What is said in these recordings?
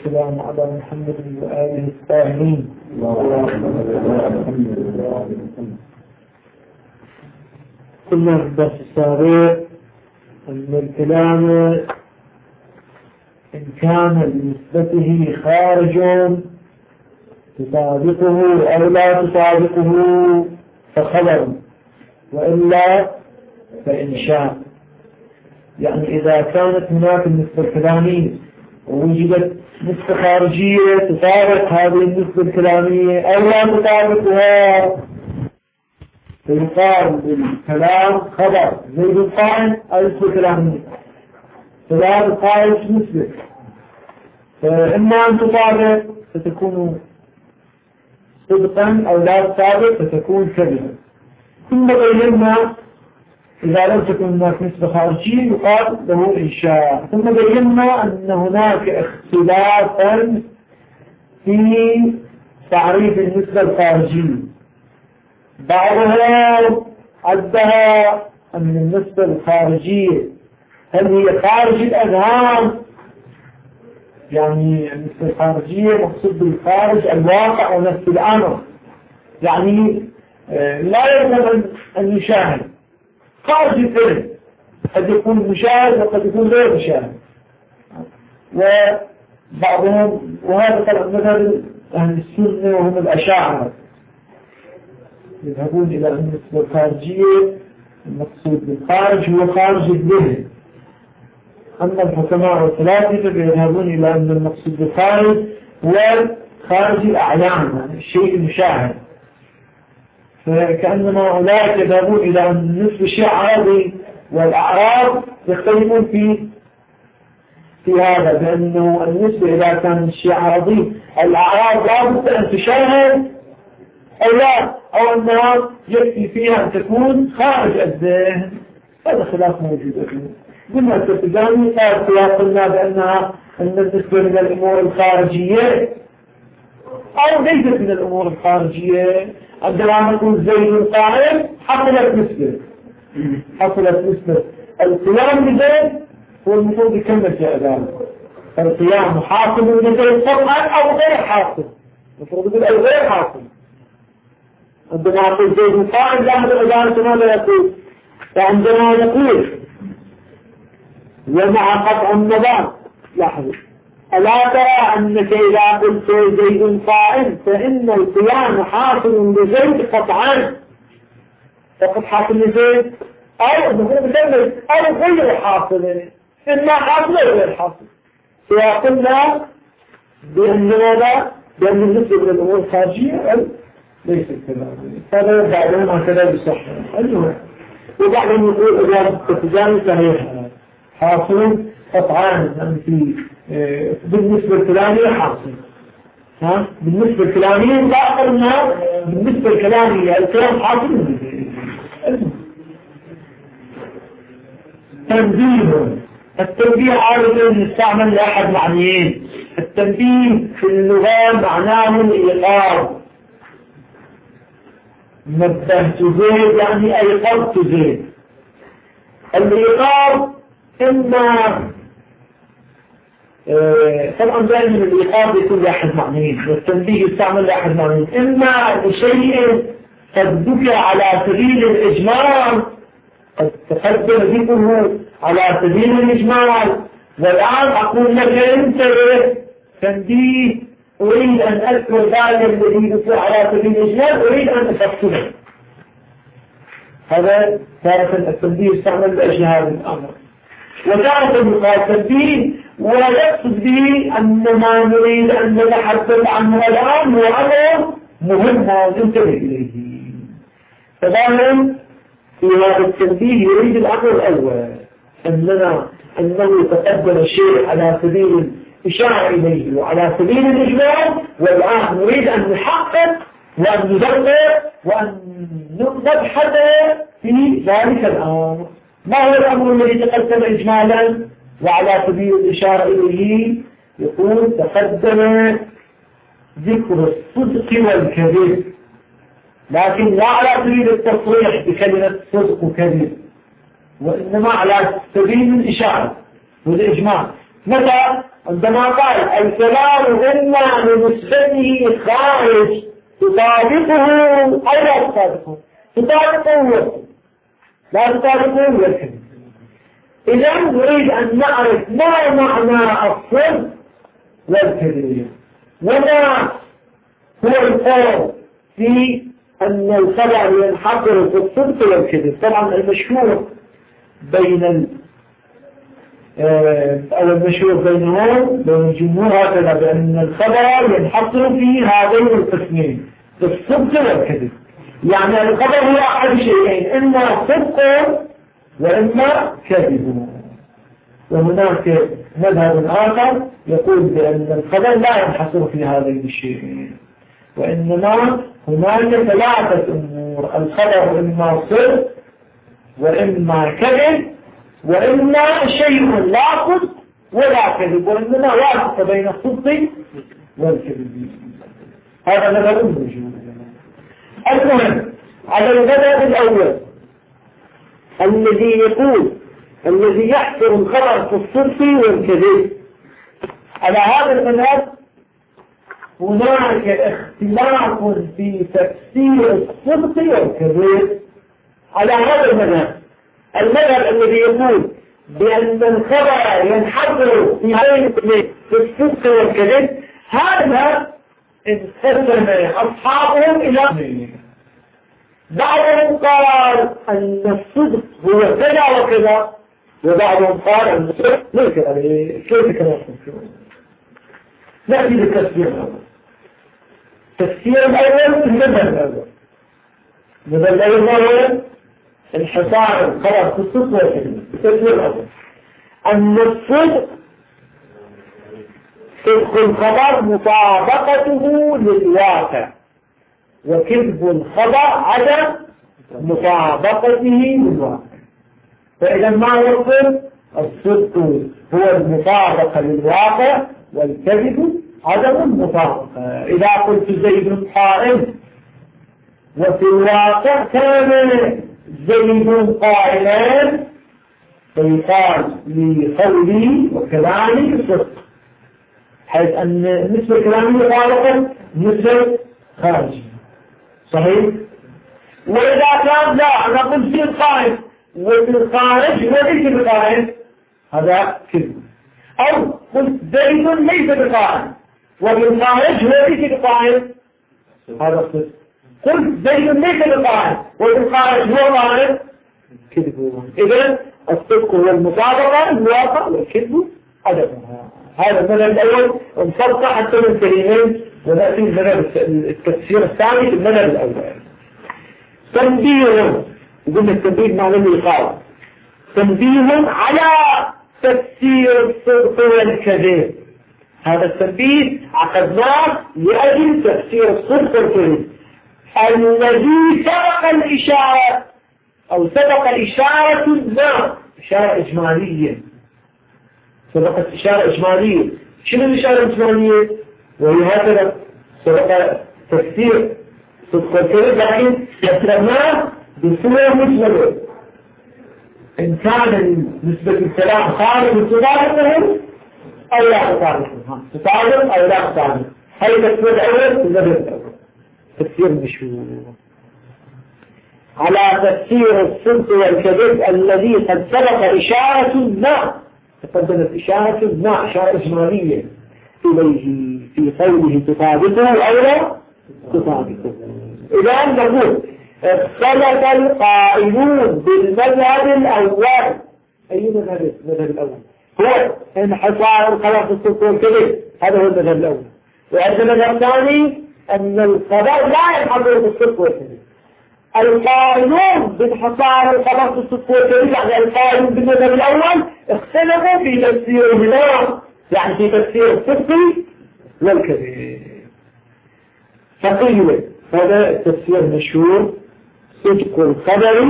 والسلام على محمد وآله الطاهرين. قلنا في الدرس السابق أن الكلام إن كان بنسبته خارج تطابقه أو لا تطابقه فخبر، وإلا فإنشاء. يعني إذا كانت هناك النسبة الكلامية ووجدت نسبة خارجية تطابق هذه النسبة الكلامية أو لا تطابقها فيقال بالكلام خبر زيد القائم أو نسبة كلامية. فلا القائم نسبة، فإما أن تطابق فتكون صدقا أو لا تطابق فتكون كذبا. ثم بينا إذا لم تكن هناك نسبة خارجية يقال له إنشاء. ثم بينا أن هناك اختلافا في تعريف النسبة الخارجية. بعضهم عدها أن النسبة الخارجية هل هي خارج الأذهان، يعني النسبة الخارجية مقصود بالخارج الواقع ونفس الأمر، يعني لا يجب أن يشاهد خارج الفرد، قد يكون مشاهد وقد يكون غير مشاهد. وبعضهم وهذا طبعا مثل أهل السنة وهم الأشاعرة يذهبون إلى أن النسبة الخارجية المقصود بالخارج هو خارج الذهن، أما الحكماء والفلاسفة يذهبون إلى أن المقصود بالخارج هو خارج الأعيان، يعني الشيء المشاهد. فكأنما أولئك يذهبون إلى أن النسبة شيء عرضي والأعراض يختلفون في هذا، بأنه النسبة إذا كان الشيء عرضي الأعراض لا بد أن تشاهد أو لا، أو أنها يكفي فيها أن تكون خارج الذهن. هذا خلاف موجود فيه. قلنا التفجاني قلنا بأنها أن النسبة من الأمور الخارجية أو ليست من الأمور الخارجية. عندما نقول زيد قائم حصلت نسبة القيام بزيد هو المفروض يكمل في ذلك. القيام حاصل بزيد طبعا أو غير حاصل، المفروض يقول أو غير حاصل. عندما نقول زيد قائم لا هذا ذلك ماذا يقول؟ فعندما نقول ومع قطع النظام لاحظوا ألا ترى أنك إذا قلت زيد قائم فإن القيام حاصل لزيد قطعا، فقد حاصل لزيد أو غير حاصل، إما حاصل أو غير حاصل. فقلنا بأن ماذا؟ بأن النسبة من الأمور الخارجية ليس كذلك. هذا بعدهم هكذا بصحة وبعدهم يقول إذا التجاني صحيح حاصل قطعان، يعني بالنسبة الكلامية حاصل. بالنسبة الكلامية لا قلنا بالنسبة الكلامية الكلام حاصل. تنبيه. التنبيه عادة يستعمل لأحد معنيين. التنبيه في اللغة معناه الإيقاظ. نبهت زيد يعني أيقظت زيد. الإيقاظ إما طبعا دائما الإيقاظ يكون لأحد معنيين والتنبيه يستعمل لأحد معنيين، إما لشيء قد ذكر على سبيل الإجمال، قد تقدم ذكره على سبيل الإجمال، والآن أقول لك انتبه تنبيه أريد أن أذكر ذلك الذي ذكر على سبيل الإجمال أريد أن أفصله. هذا تارة التنبيه يستعمل لأجل هذا الأمر. وتارة يقال تنبيه ويقصد به أن ما نريد أن نتحدث عنه الآن هو أمر مهم وننتبه إليه. فدائما في هذا التنبيه يريد الأمر الأول أنه تقدم شيء على سبيل الإشارة إليه وعلى سبيل الإجمال، والآن نريد أن نحقق وأن ندقق وأن نبحث في ذلك الأمر. ما هو الأمر الذي تقدم إجمالا وعلى سبيل الإشارة إليه؟ يقول تقدم ذكر الصدق والكذب، لكن لا على سبيل التصريح بكلمة صدق وكذب، وإنما على سبيل الإشارة والإجمال. متى؟ عندما قال الكلام إما بنسبته خارج تطابقه أو لا تطابقه، تطابقه لا تطابقه والكذب. إذا نريد أن نعرف ما معنى الصدق والكذب، وما هو الفرق في أن الخبر ينحصر في الصدق والكذب. طبعا المشهور بين أو المشهور بينهم بين الجمهور هكذا بأن الخبر ينحصر في هذين القسمين، في الصدق والكذب. يعني الخبر هو أحد شيئين، إما صدق وإما كذب. وهناك مذهب آخر يقول بأن الخبر لا ينحصر في هذين الشيئين، وإنما هناك ثلاثة أمور: الخبر إما صدق وإما كذب وإما شيء لا صدق ولا كذب، وإنما واسطة بين الصدق والكذب. هذا مذهب موجود. المهم على المذهب الأول الذي يقول الذي يحصر الخبر في الصدق والكذب، على هذا المذهب هناك اختلاف في تفسير الصدق والكذب. على هذا المذهب الذي يقول بأن الخبر ينحصر في هذين في الصدق والكذب، هذا انقسم أصحابهم إلى بعضهم قال أن الصدق هو كذا وكذا، وبعضهم قال أن الصدق ليس كيف كذا. نأتي للتفسير الأول. التفسير الأول المذهب الأول. المذهب الأول هو انحصار الخبر في الصدق والكذب. التفسير الأول أن الصدق صدق الخبر مطابقته للواقع، وكذب الخبر عدم مطابقته للواقع. فإذا ما هو الصدق؟ الصدق هو المطابقة للواقع، والكذب عدم المطابقة. إذا قلت زيد قائم وفي الواقع كان زيد قائما فيقال لقولي وكلامي صدق، حيث أن نسبة كلامي مطابقة نسبة خارجي. صحيح؟ وإذا كان لا، أنا قلت زيد قائم وفي الخارج وليس بقائم، هذا كذب. أو قلت زيد ليس بقائم وفي الخارج وليس بقائم، هذا صدق. قلت زيد ليس بقائم وفي الخارج هو قائم، كذب. إذن الصدق هو المطابقة الواقع، والكذب عدمها. هذا المذهب الأول انفرق حتى من كلمين، ونأتي المذهب التفسير الثاني في المذهب الأول. تنبيه، قلنا التنبيه معنى الإيقاظ. تنبيه على تفسير الصدق والكذب. هذا التنبيه عقدناه لأجل تفسير الصدق والكذب الذي سبق الإشارة أو سبق الإشارة ما إشارة إجمالية. سبقت إشارة إجمالية. شنو الإشارة الإجمالية؟ وهي هكذا سبق تفسير صدق والكذب، لكن يسرناه بصورة مجملة. إن كان نسبة الكلام خارج تطابقهم أو لا تطابقهم، تطابق أو لا تطابق. هل تفسير الأول المذهب الأول تفسير مشهور على تفسير الصدق والكذب الذي قد سبق إشارة ما، تقدمت إشارة ما، إشارة إجمالية إليه في قوله تطابقه أو لا تطابقه. إذا نقول اختلف القائلون بالمذهب الأول. أي مذهب؟ المذهب الأول هو انحصار الخبر في الصدق والكذب، هذا هو المذهب الأول. وعندنا المذهب الثاني أن الخبر لا ينحصر في الصدق والكذب. القائلون بانحصار الخبر في الصدق والكذب يعني القائلون بالمذهب الأول اختلفوا في تفسيرهما، يعني في تفسير الصدق والكذب. فقيل هذا التفسير المشهور: صدق الخبر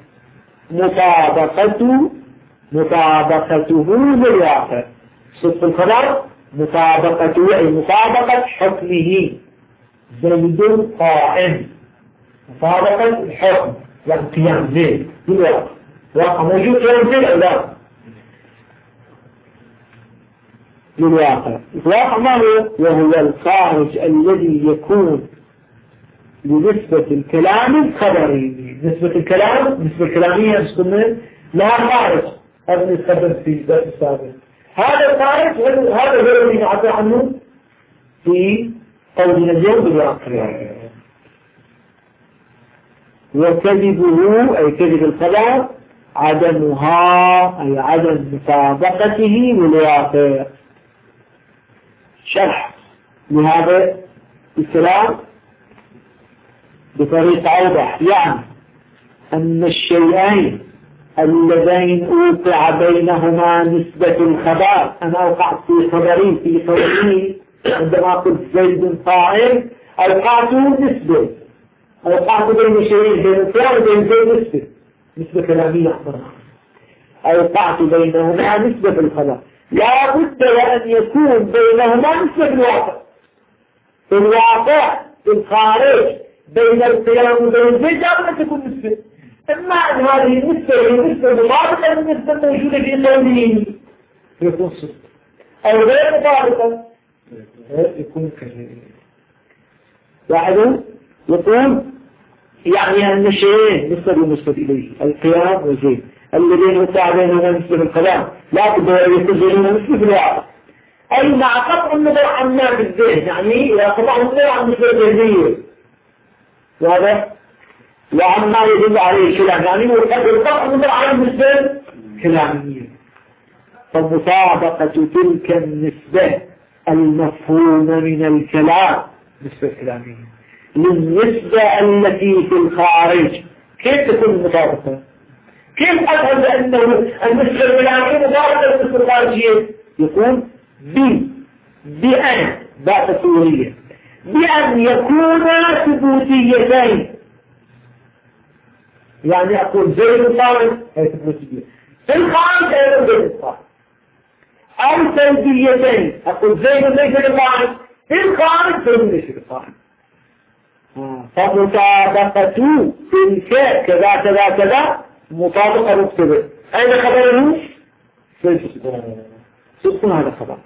مطابقته للواقع. صدق الخبر مطابقته أي مطابقة حكمه. زيد قائم، مطابقة الحكم يعني قيام زيد بالواقع. واقع موجود قيام زيد أو لا؟ للواقع. الواقع ما هو؟ وهو الخارج الذي يكون بنسبة الكلام الخبري. نسبة الكلام، نسبة الكلامية نسبة لها خارج، هذا نستخدم في درس السابق. هذا الخارج هذا هو الذي نعبر عنه في قولنا اليوم بالواقع. وكذبه أي كذب الخبر عدمها أي عدم مطابقته بالواقع. شرح لهذا الكلام بطريقة أوضح، يعني أن الشيئين اللذين أوقع بينهما نسبة الخبر، أنا أوقعت في خبري عندما قلت زيد قائم أوقعت نسبة، أوقعت بين شيئين بين الفعل وبين زيد نسبة كلامية أخبرها، أوقعت بينهما نسبة الخبر. لا بد وأن يكون بينهما نسبة الواقع. في الواقع في الخارج بين القيام وبين زيد لا تكون نسبة، إما أن هذه النسبة هي نسبة مطابقة للنسبة الموجودة في قوله يكون صدق، أو غير مطابقة يكون كذب. لاحظوا يقول يعني أن الشيئين نسبة إليه القيام وزيد الذين وقع بينهما نسبة الكلام لا بد أن يكون بينهما نسبة الواقع، أي مع قطع النظر عن ما بالذهن، يعني إذا قطع النظر عن النسبة الذهنية وهذا وعما يدل عليه الكلام، يعني قطع النظر عن النسبة الكلامية. فمطابقة تلك النسبة المفهومة من الكلام نسبة الكلامية للنسبة التي في الخارج، كيف تكون المطابقة؟ كيف أفهم بأنه النسبة الكلامية مطابقة للنسبة الخارجية؟ يكون بأن باء تصويرية بأن يكونا ثبوتيتين، يعني أقول زيد قائم هي ثبوتية في الخارج أيضا زيد قائم، أو سلبيتين أقول زيد ليس قائم في الخارج زيد ليس قائم. فمطابقة تلك كذا كذا كذا مطابقة مكتبة. أين خبره؟ صدق هذا خبر.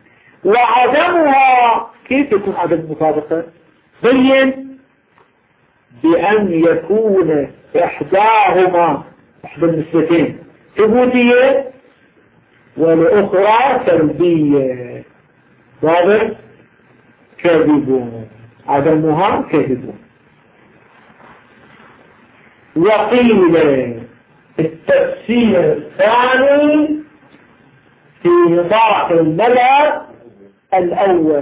وعدمها كيف يكون عدم المطابقة؟ بين بأن يكون إحداهما إحدى النسبتين ثبوتية والأخرى سلبية، واضح؟ كذب، عدمها كذب. وقيل التفسير الثاني في نطاق المذهب الأول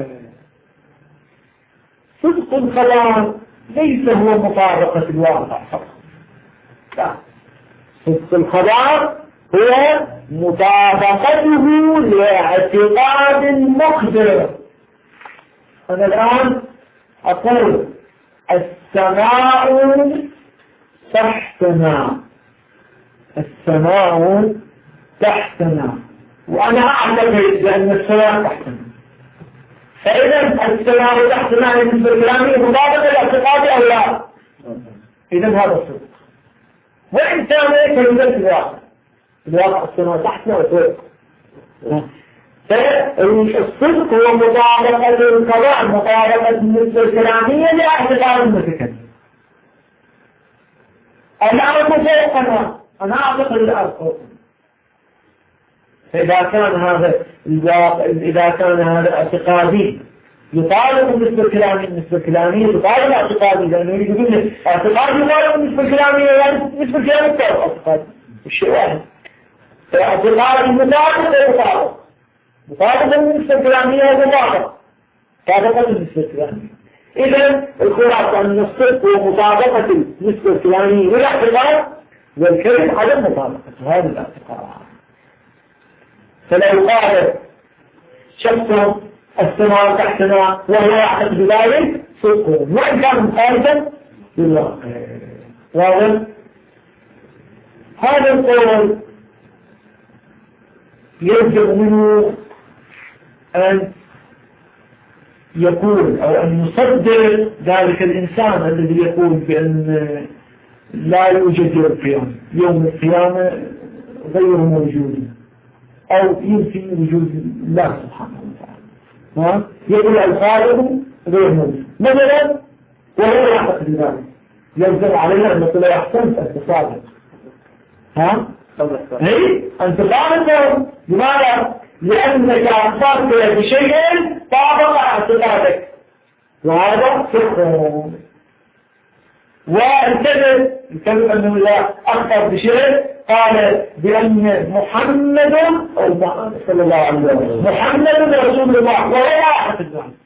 صدق الخبر ليس هو مطابقة الواقع فقط، لا، صدق الخبر هو مطابقته لاعتقاد مقدر. أنا الآن أقول السماء تحتنا، السماء تحتنا، وأنا أعتقد بأن السماء تحتنا، فإذا السماء تحتنا بالنسبة لكلامي مطابقة لاعتقادي أو لا؟ إذا هذا الصدق، وإن كان كلمة الواقع السماء تحتنا وفوق. فالصدق هو مطابقة القضاء، مطابقة النسبة الكلامية لاعتقاد المتكلم. الأرض فوقنا، أنا أعتقد الأرض فوقنا. فإذا كان هذا الواقع، إذا كان هذا اعتقادي يطالب النسبة الكلامية، النسبة الكلامية تطالب اعتقادي، لأنه يقول لك اعتقادي يطالب النسبة الكلامية، يعني النسبة الكلامية تطالب اعتقادي، الشيء واحد. فاعتقادي مطابق مطابقة النسبة الكلامية ومطابقة مطابقة النسبة الكلامية. إذا الخلاصة أن الصدق هو مطابقة النسبة الكلامية والاعتقاد، والكذب عدم مطابقة هذا الاعتقاد. فلو قال شخص السماء تحتنا وهو يعتقد بذلك صدقه، وإن كان مخالفا للواقع. واضح؟ هذا القول يلزم منه أن يقول أو أن يصدر ذلك الإنسان الذي يقول بأن لا يوجد يوم القيامة، يوم القيامة غير موجود، أو ينفي وجود الله سبحانه وتعالى. يقول الخالق غير موجود مثلا، وهو يعتقد بذلك يلزم علينا أن نقول أحسنت أنت صادق. هي أنت صادق. لماذا؟ لأنك أخبرت بشيء طابق اعتقادك، وهذا فقه. والكذب أنه لا أخبر بشيء قال بأن محمد صلى الله عليه وسلم محمد رسول الله وهو لا يعتقد ذلك.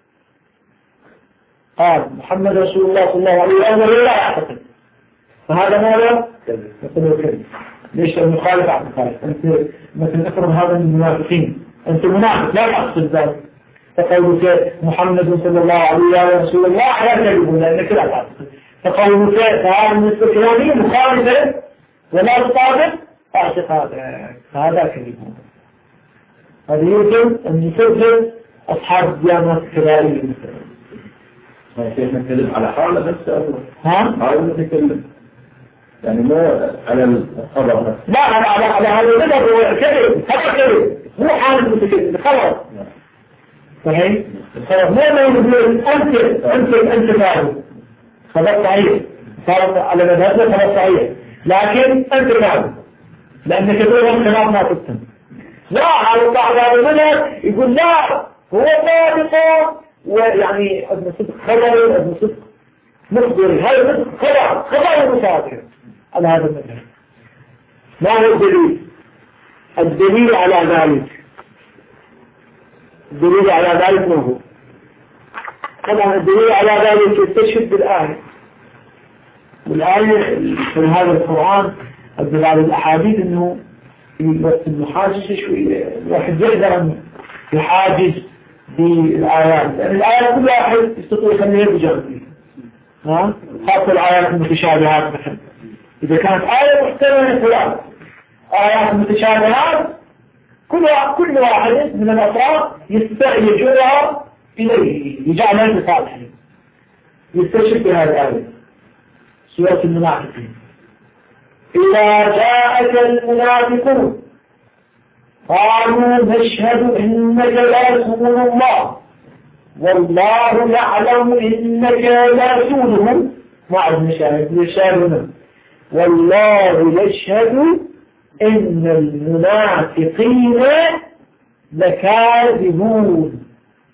قال محمد رسول الله صلى الله عليه وسلم وهو لا يعتقد، فهذا ماذا؟ يقول كذب. ليش؟ المخالف عن المخالف. أنت مثلا أفرض هذا من المنافقين، أنت منافق لا تقصد ذلك، فقولك محمد صلى الله عليه ورسول الله لا تجب لأنك لا تعتقد، فقولك فهذا من الكلامية مخالفة ولا تطابق اعتقادك، فهذا كذب. هذا يمكن أن يفضل أصحاب الديانات الكبائرية مثلا. كيف نتكلم على حالة بس حالة نتكلم يعني ما على الخبر، لا على هذا الخبر كذب، هذا كذب مو حالة متكلم خبر. صحيح؟ الخبر ما يقول أنت فاهم خبر صحيح، صار على مذهبنا خبر صحيح، لكن أنت فاهم لأنك تقول الخلاف ما تفهم. لا على بعض المنهج يقول لا هو صادق، ويعني ابن صدق خبر ابن صدق مخبر، هذا خبر مصادق على هذا المذهب. ما هو الدليل؟ الدليل على ذلك، الدليل على ذلك ما هو؟ طبعا الدليل على ذلك يستشهد بالآية، والآية في هذا القرآن الدليل على الأحاديث أنه وقت المحاجز شوي الواحد يقدر أن يحاجز بالآيات، لأن الآيات كل واحد يستطيع يخليها بجانبه. خاصة الآيات المتشابهات مثلا، إذا كانت آية محتملة فلان، آيات متشابهات كل واحد من الأطراف يجرها إليه يجعلها لصالحه، يستشهد بهذه الآية سورة المنافقين. إذا جاءك المنافقون قالوا نشهد إنك لرسول الله والله يعلم إنك لرسوله، مع المشاهدون والله يشهد إن المنافقين لكاذبون.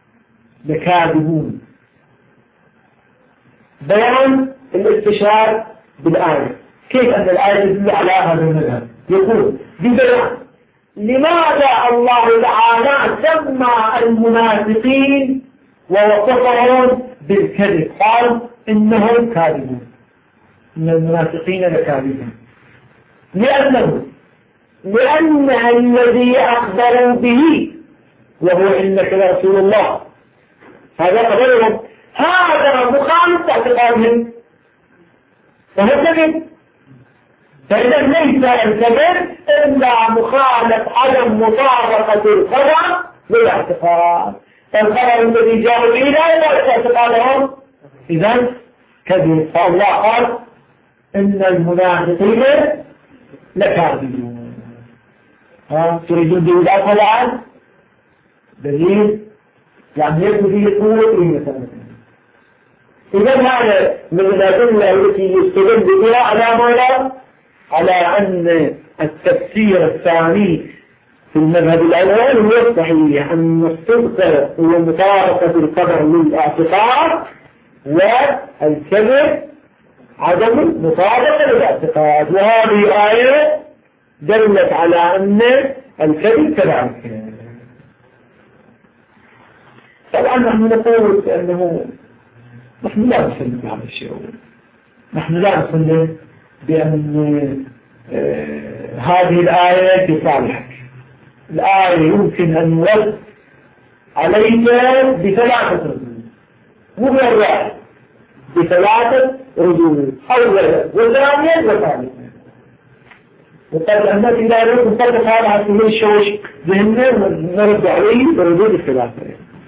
بيان الاستشهاد بالآية. كيف أن الآية تدل على هذا المذهب؟ يقول ببيان لماذا الله تعالى سمى المنافقين ووصفهم بالكذب، قال إنهم كاذبون، إن المنافقين لكاذبون، لأن الذي أخبروا به وهو إنك لرسول الله هذا خبرهم، هذا مخالف اعتقادهم فهو كذب. فإذا ليس الكذب إلا مخالف عدم مطابقة الخبر للاعتقاد، فالخبر الذي جاءوا به لا يطابق اعتقادهم، إذا كذب. فالله قال إن المنافقين لكاذبون. تريدون دليل الآن؟ دليل يعني يكون فيه قوة مثلا. إذا هذا من الأدلة التي يستدل بها على ماذا؟ على أن التفسير الثاني في المذهب الأول هو الصحيح، أن الصدق هو مطابقة الخبر للاعتقاد، والكذب عدم مطابقة للاعتقاد. وهذه آية دلت على أن الكذب كذلك. طبعا نحن نقول بأنه نحن لا نسلم بهذا الشيء، نحن لا نسلم بأن هذه الآية في صالحك. الآية يمكن أن يرد عليك بثلاثة ردود، مو غير واحد، بثلاثة ردود، أولا وثانيا وثالثا. وقد أنك إذا أردت نطبق هذا على سبيل الشوش ذهننا ونرد عليه بردود الثلاثة.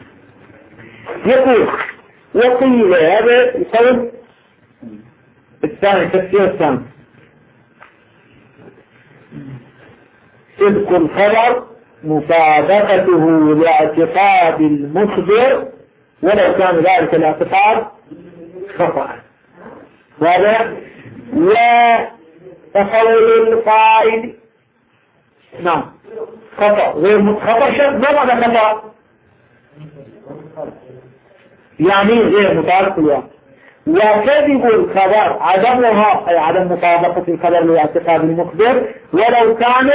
يقول وقيل هذا القول الثاني، التفسير الثاني، صدق الخبر مطابقته لاعتقاد المخبر ولو كان ذلك الاعتقاد خطأ. هذا وقول القائل نعم خطأ غير خطأ شرط. ما معنى خطأ؟ يعني غير مطابق الواقع. وكذب الخبر عدمها أي عدم مطابقة الخبر لاعتقاد المخبر ولو كان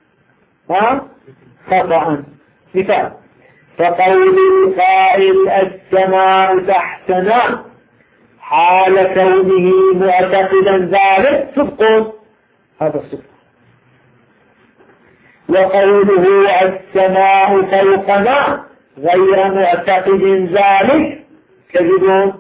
خطأ. مثال فقول القائل السماء تحتنا حال كونه معتقدا ذلك صدق، هذا الصدق. وقوله السماء فوقنا غير معتقد ذلك كذب.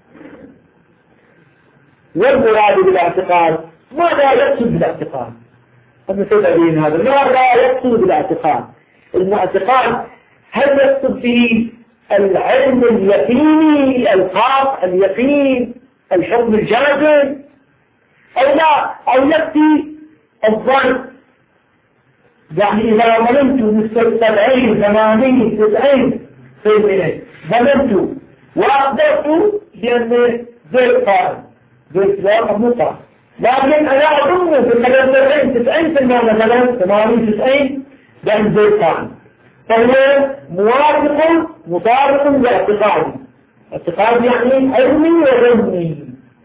والمراد بالاعتقاد ماذا يقصد بالاعتقاد؟ هذا سيدين هذا ماذا يقصد بالاعتقاد؟ المعتقد هل يقصد به العلم اليقيني الخاص اليقين الحكم الجازم أو لا، أو يكفي الظن؟ يعني إذا ظلمت مثل 70 80 90% ظلمت وأقدرت بأن زي قائم زي سلاح مطرح، لكن أنا أظن في المدى 90% مثلا 80-90 بأن زي قائم، فهو موافق مطابق لاعتقادي. اعتقاد يعني علمي وظني.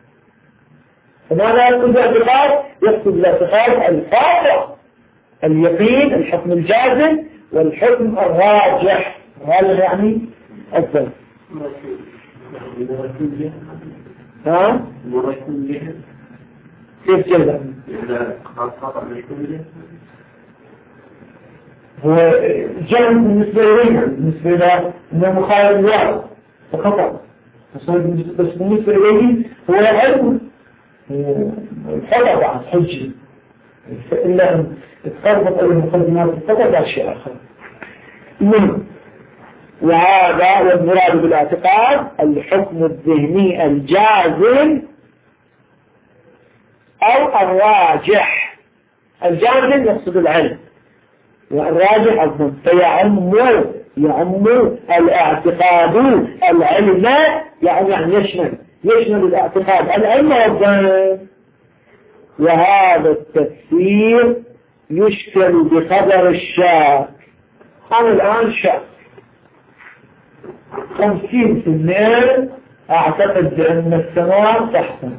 فماذا يقصد بالاعتقاد؟ يقصد بالاعتقاد القاطع اليقين الحكم الجازم والحكم الراجح. هذا يعني الظن. كيف كذا؟ هو جهل بالنسبة إلينا بالنسبة إلى أنه مخالف الواقع فخطأ، بس بالنسبة إليه هو علم الخطأ بعد حجة، إلا أن تقربط إلى المقدمات الخطأ بعد شيء آخر. وهذا والمراد بالاعتقاد الحكم الذهني الجازم أو الراجح. الجازم يقصد العلم والراجح الظن، فيعم الاعتقاد العلم يعني يشمل الاعتقاد العلم والظن. وهذا التفسير يشكل بخبر الشاك. أنا الآن شاك 50% أعتقد بأن السماء تحتنا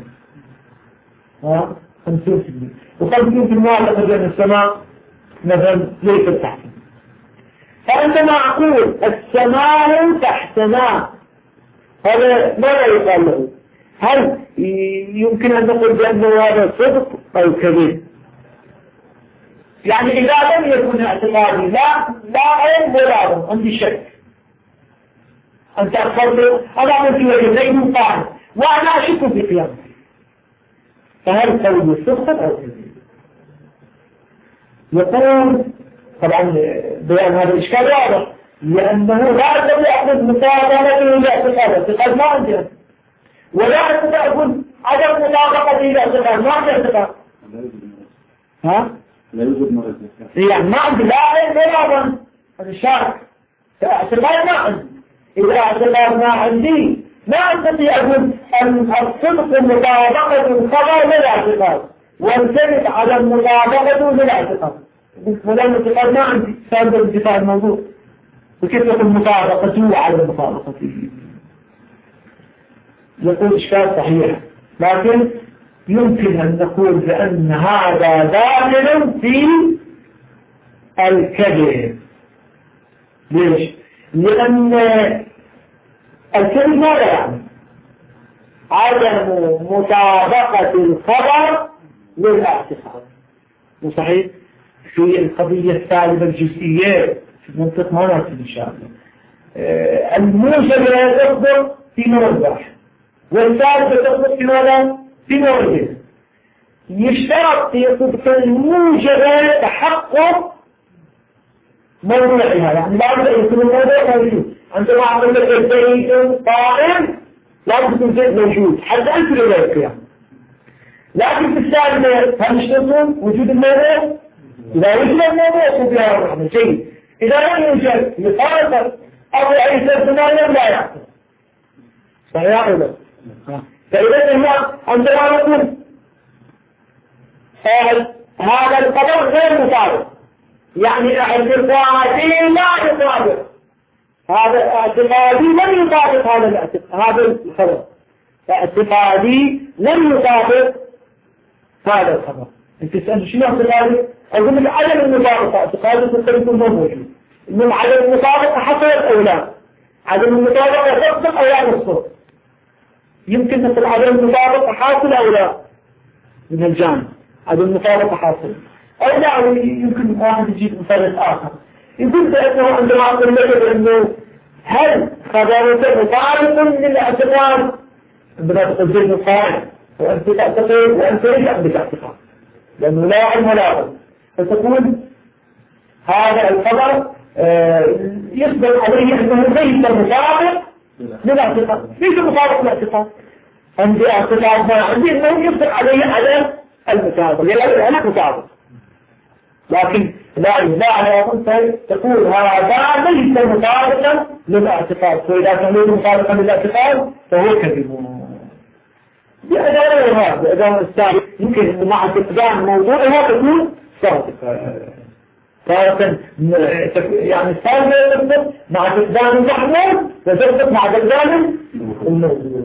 50% و50% أعتقد بأن السماء مثلا ليست تحتنا. فعندما أقول السماء تحتنا هذا ماذا يقال له؟ هل يمكن أن نقول بأنه هذا صدق أو كذب؟ يعني إذا لم يكن اعتقادي لا علم ولا علم عندي شك، أنت أخبرت أنا عملت وجه زي قائم وأنا أشك في قيامتي، فهل قول صدق أو كذب؟ يقول طبعا بيان هذا الإشكال واضح، لأنه لا أستطيع أخذ مطابقة الاعتقاد ما عندي، ولا أستطيع أقول عدم مطابقة الاعتقاد ما عندي اعتقاد. لا يوجد مرض يعني ما عندي لا علم ولا ظن، هذا شاك. اعتقاد ما عندي، إذا اعتقاد ما عندي ما أستطيع أقول أن الصدق مطابقة الخبر للاعتقاد وانتبه على مطابقته للاعتقاد. ولا الاعتقاد ما عندي سبب انتفاع الموضوع، وكيف يكون مطابقته على مطابقته؟ يقول إشكال صحيح، لكن يمكن أن نقول بأن هذا داخل في الكذب. ليش؟ لأن الكذب ماذا يعني؟ عدم مطابقة الخبر للاعتقاد. صحيح؟ في القضية الثالثة الجزئية في منطقة مناطق إن شاء الله الموجبة تصدر في نوع واحد والثالثة تصدر في ماذا؟ في نوعين. يشترط في صدق الموجبة تحقق موضوعها، يعني لا بد أن يكون الموضوع موجود. عندما أقول لك الزيت قائم لا بد يكون زيت موجود حتى أنت لذلك يعني. لكن في الثالثة هل يشترطون وجود الموضوع؟ إذا وجد الموضوع فبها الرحمة شيء. إذا لم يوجد مخالفة أو أي سبب لا يحصل صحيح ولا فإذا هنا عندما نقول هذا القدر غير مطابق يعني اعتقادي لا يطابق هذا اعتقادي لم يطابق هذا الخبر اعتقادي لم يطابق هذا الخبر انت تسأل شنو اعتقادي؟ اقول لك عدم المطابقة اعتقادي مختلف مو موجود من عدم المطابقة حصل او لا عدم المطابقة يصدق او لا يصدق يمكن مثل عدم المطابقة حاصل او لا من الجانب عدم المطابقة حاصل او لا يمكن واحد يجيب مثال اخر يقول بأنه عندما أقول لك أنه هل خبرك مطابق للاعتقاد عندما تقول زي مصارع وأنت تعتقد وأنت ليس عندك اعتقاد لأنه لا علم ولا علم فتقول هذا الخبر يصدر عليه أنه ليس مطابق للاعتقاد ليس مطابق للاعتقاد عندي اعتقاد ما عندي أنه يصدر عليه على المطابق لأنه أنا مطابق لكن لا على أنت تقول هذا ليس مطابقا للاعتقاد فإذا كان مطابقا للاعتقاد فهو كذب بأداء الثالث يمكن مع استخدام موضوعها تكون صادقة يعني الثالث مع استخدام المحمول وتثبت مع استخدام الموضوع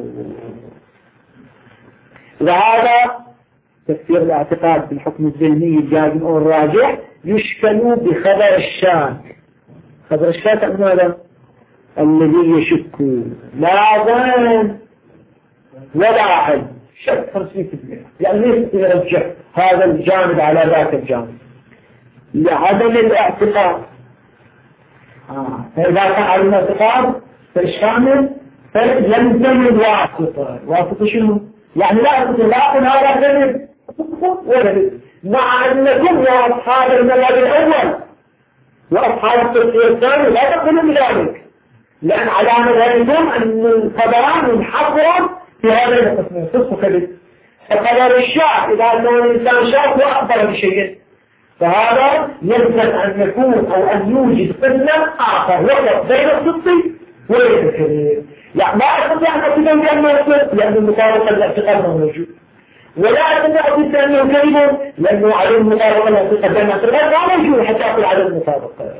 لهذا تفسير الاعتقاد بالحكم الذهني الجازم أو الراجح يشكل بخبر الشاك خبر الشاك ماذا؟ الذي يشك لا ظن ولا علم شك 50% يعني ليس يرجح هذا الجانب على ذاك الجانب لعدم الاعتقاد فإذا كان علم الاعتقاد فالشامل فلم الواسطة شنو؟ يعني لا أقول هذا كذب مع أنكم يا أصحاب المذهب الأول وأصحاب التفسير الثاني لا تقولوا بذلك لأن على مذهبكم أن الخبران منحصرا في هذا القسم صدق كذب فقدر الشاك إذا أنه الإنسان شاك وأخبر بشيء فهذا يلزم أن يكون أو أن يوجد قسم آخر وقت بين الصدق وبين الكذب يعني ما أستطيع أن أقول بأنه صدق لأن المطابقة الاعتقاد موجود ولا أستطيع أن أنه كذب لأنه عدم المطابقة الاعتقاد بين الاعتقاد لا موجود حتى أقول عدم المطابقة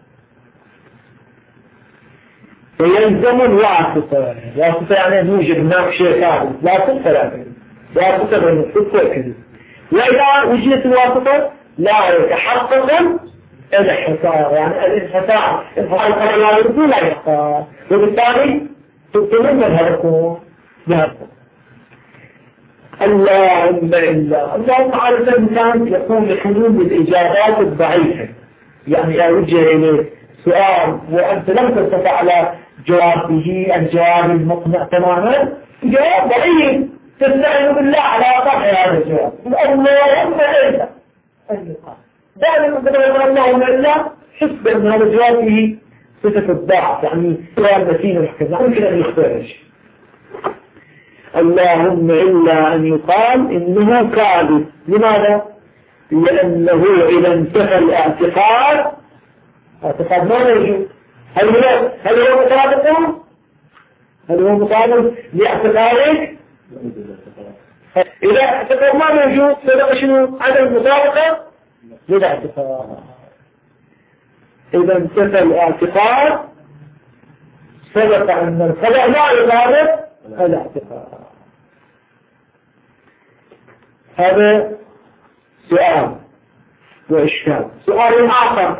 فيلزم الواسطة يعني أن يوجد هناك شيء ثابت لا صدق واسطة بين الصدق والكذب وإذا وجدت الواسطة لا يتحقق الانحصار يعني الانحصار الخبر لا يرضي لا يحصار وبالتالي تبتلون مذهبكم اللهم تعالى الإنسان يقوم بحلول الإجابات الضعيفة يعني أوجه إليه سؤال وأنت لم تستطع على جوابه الجواب المقنع تماما جواب ضعيف تستعين بالله على طرح هذا الجواب اللهم إلا دائما قدر اللهم إلا حسب أن هذا الجواب فيه صفة الضعف يعني سؤال متين الحكم يمكن أن يختارج اللهم إلا أن يقال إنه كاذب لماذا؟ لأنه إذا انتهى الاعتقاد ما يجوز هل هو مطابق؟ هل هو مطابق لاعتقادك؟ إذا اعتقاد ما يجوز فبقى شنو؟ عدم المطابقة للاعتقاد إذا انتهى الاعتقاد سبق أن الخبر لا يطابق الاعتقاد هذا سؤال وإشكال سؤال آخر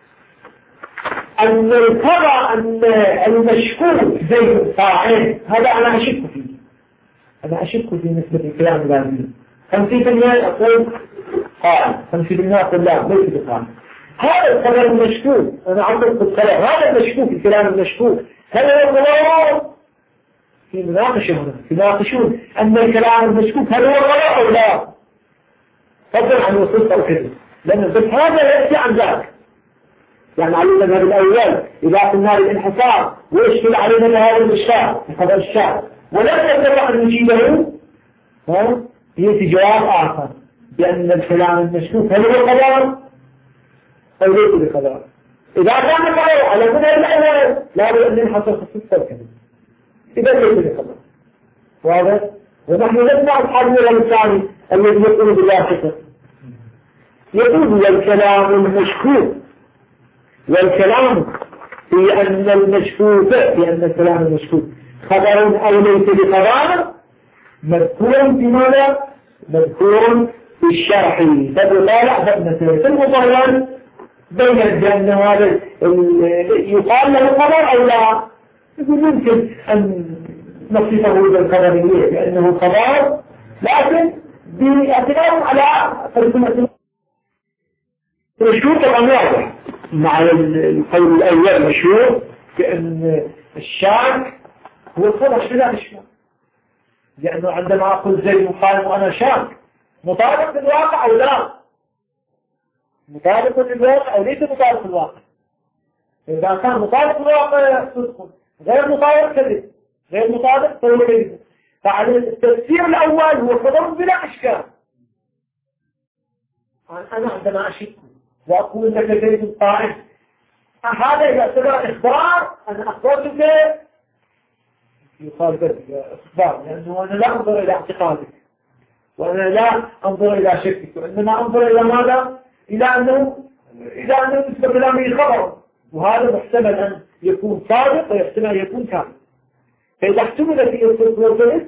أن الخبر أن المشكوك زي الطاعين هذا أنا أشك فيه نسبة الكلام الغازي 50% أقول قائل 50% أقول لا ليس بقائل هذا الخبر المشكوك أنا عمرك بالكلام هذا المشكوك الكلام المشكوك هل هو غلط في مناقشة يناقشون أن الكلام المشكوك هل هو غلط أو لا فضل عن وصلت أو كذب لأن بس هذا يأتي عن ذلك يعني على المذهب الأول إذا قلنا بالانحصار ويشكل علينا هذا الإشكال هذا الشعر ولم نستطع أن نجيبه يأتي جواب آخر بأن الكلام المشكوك هل هو قدر أو ليس بقدر إذا كان خبر على المذهب الأول لا بد أن ننحصر في الصفة الكذب إذا ليس بخبر. واضح؟ ونحن لسنا أصحاب المذهب الثاني الذي يقول بالواسطة، يقول والكلام المشكوك، والكلام في أن المشكوك، في أن الكلام المشكوك خبر أو ليس بخبر مذكور في ماذا؟ مذكور في الشرح، فبطالع في المطلع بين بأن هذا يقال له خبر أو لا. يقول ممكن أن نصفه بالخبرية بأنه خبر، لكن باعتماد على فلسفة المشهور طبعا واضح مع القول الأول مشهور بأن الشاك هو الخبر بلا إشكال، لأنه عندما أقول زيد قائم وأنا شاك مطابق بالواقع أو لا؟ مطابق بالواقع أو ليس مطابق بالواقع؟ إذا كان مطابق بالواقع تدخل، غير مطابق كذب، غير مطابق فهو كذب. فعلى التفسير الأول هو خبر بلا إشكال. أنا عندما أشك وأقول لك زيد قائم، هذا يعتبر إخبار، أنا أخبرتك يقال بس إخبار، لأنه أنا لا أنظر إلى اعتقادك وأنا لا أنظر إلى شكك، وإنما أنظر إلى ماذا؟ إلى أنه نسبة كلامه خبر، وهذا محتمل أن يكون صادق ويحتمل أن يكون كاذب. فإذا احتمل في الصدق والكذب